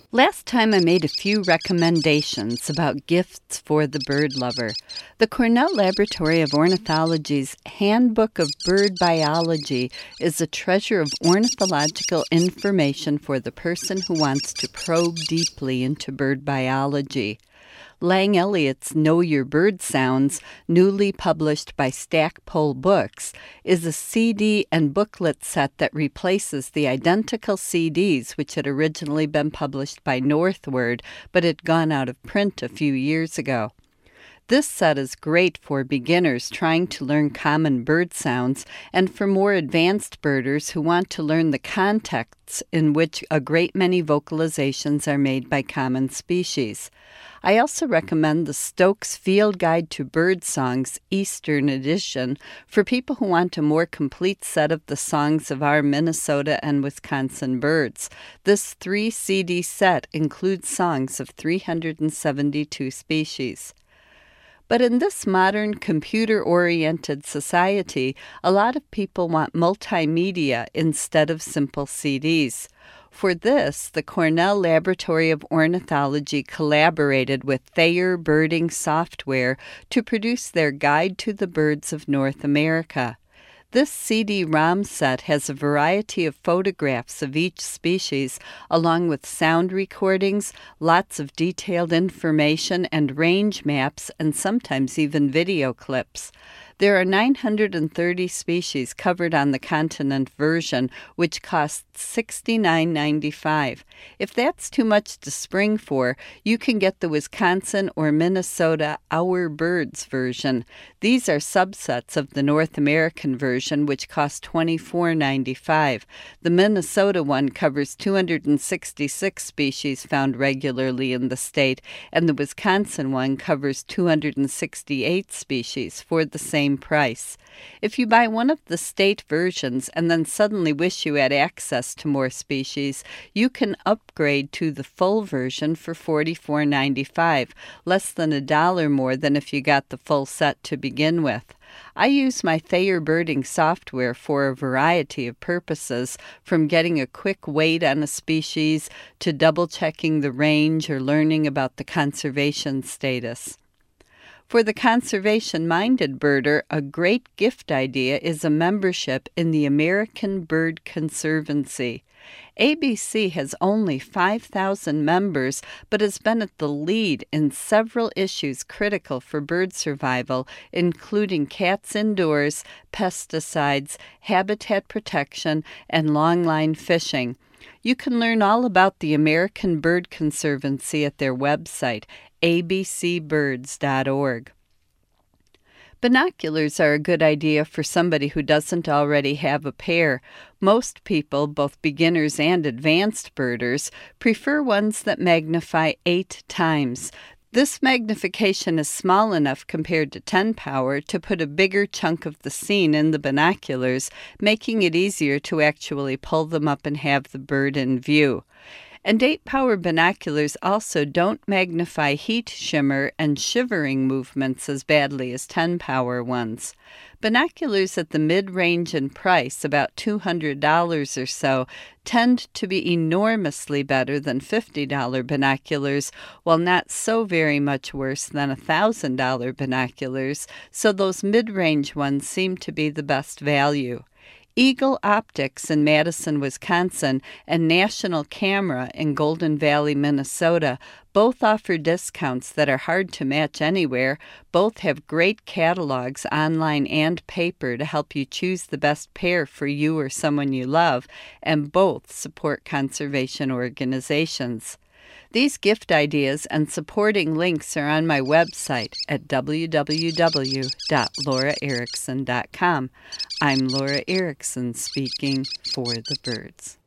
Last time I made a few recommendations about gifts for the bird lover. The Cornell Laboratory of Ornithology's Handbook of Bird Biology is a treasure of ornithological information for the person who wants to probe deeply into bird biology. Lang Elliott's Know Your Bird Sounds, newly published by Stackpole Books, is a CD and booklet set that replaces the identical CDs which had originally been published by Northward but had gone out of print a few years ago. This set is great for beginners trying to learn common bird sounds and for more advanced birders who want to learn the contexts in which a great many vocalizations are made by common species. I also recommend the Stokes Field Guide to Bird Songs Eastern Edition for people who want a more complete set of the songs of our Minnesota and Wisconsin birds. This 3-CD set includes songs of 372 species. But in this modern, computer-oriented society, a lot of people want multimedia instead of simple CDs. For this, the Cornell Laboratory of Ornithology collaborated with Thayer Birding Software to produce their Guide to the Birds of North America. This CD-ROM set has a variety of photographs of each species, along with sound recordings, lots of detailed information and range maps, and sometimes even video clips. There are 930 species covered on the continent version, which costs $69.95. If that's too much to spring for, you can get the Wisconsin or Minnesota Our Birds version. These are subsets of the North American version, which costs $24.95. The Minnesota one covers 266 species found regularly in the state, and the Wisconsin one covers 268 species for the same price. If you buy one of the state versions and then suddenly wish you had access to more species, you can upgrade to the full version for $44.95, less than $1 more than if you got the full set to begin with. I use my Thayer Birding software for a variety of purposes, from getting a quick weight on a species to double-checking the range or learning about the conservation status. For the conservation-minded birder, a great gift idea is a membership in the American Bird Conservancy. ABC has only 5,000 members, but has been at the lead in several issues critical for bird survival, including cats indoors, pesticides, habitat protection, and longline fishing. You can learn all about the American Bird Conservancy at their website, abcbirds.org. Binoculars are a good idea for somebody who doesn't already have a pair. Most people, both beginners and advanced birders, prefer ones that magnify 8 times. This magnification is small enough compared to 10 power to put a bigger chunk of the scene in the binoculars, making it easier to actually pull them up and have the bird in view. And 8-power binoculars also don't magnify heat shimmer and shivering movements as badly as 10-power ones. Binoculars at the mid-range in price, about $200 or so, tend to be enormously better than $50 binoculars, while not so very much worse than $1,000 binoculars, so those mid-range ones seem to be the best value. Eagle Optics in Madison, Wisconsin, and National Camera in Golden Valley, Minnesota, both offer discounts that are hard to match anywhere. Both have great catalogs, online and paper, to help you choose the best pair for you or someone you love, and both support conservation organizations. These gift ideas and supporting links are on my website at www.lauraerickson.com. I'm Laura Erickson, speaking for the birds.